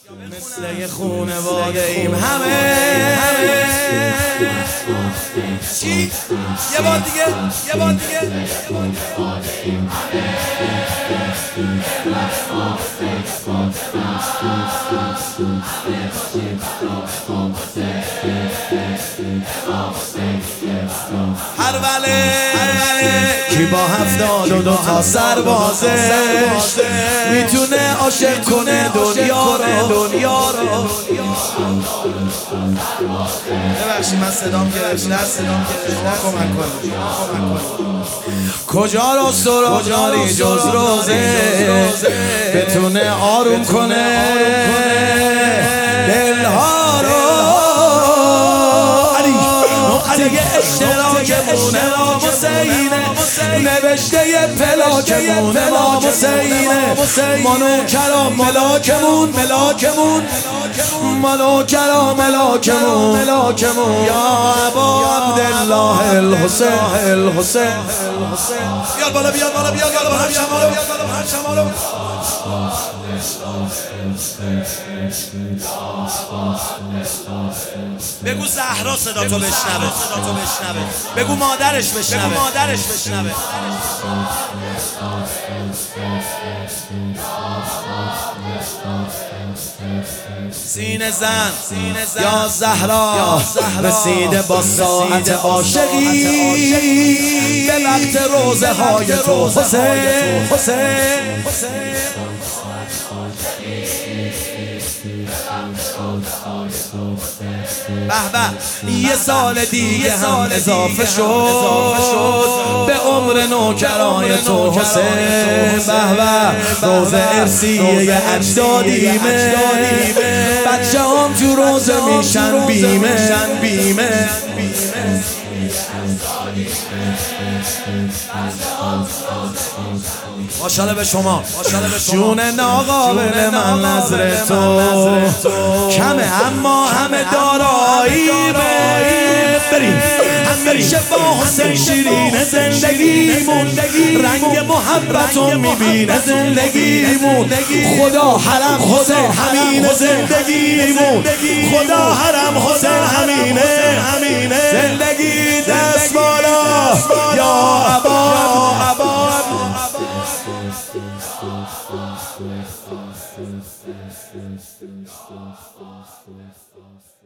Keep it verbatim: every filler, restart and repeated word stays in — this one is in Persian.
مثل یه خونواده ایم همه. چی؟ یه بار دیگه یه بار دیگه هر وله کی با هفتاد و دو تا سربازه میتونه عاشق کنه دنیا رو دنیا رو. ببخشید من صدام گرفته است، صدام گرفته، کمک کنید کمک کنید. کجا رو سراغ داری جز روزه بتونه آروم کنه دلها رو. نقطه اشتراکمون امام حسینه، نوشته پلاکمون امام حسینه. منو کرام ملاکمون ملاکمون منو کرام ملاکمون ملاکمون. یا ابا عبدالله الحسین الحسین. بیاد بالا بیاد بالا بیاد بالا هر شمالو بیاد بالا هر شمالو. بگو زهرا صدا تو بشنوه، صدا تو بشنوه. بگو مادرش بشنوه، بگو مادرش بشنوه. سینه زن سینه زن یا زهرا رسیده با ساعت عاشقی به وقت روزه های تو حسین حسین. به به یه سال دیگه هم اضافه شد به عمر نوکرای تو حسین. به به روزه ارسیه اجدادیمه، بچه هم تو روزه میشن بیمه بیمه. ماشاءالله به شما جون ناقابل من نظر تو کمه اما همه داراییمه. بریم همیشه با حسین شیرین زندگیمون، رنگ محبتو میبینه زندگیمون. خدا حرم حسین همینه زندگیمون، خدا حرم حسین همینه همینه. زندگی دست بالا یا ابا. Thank you.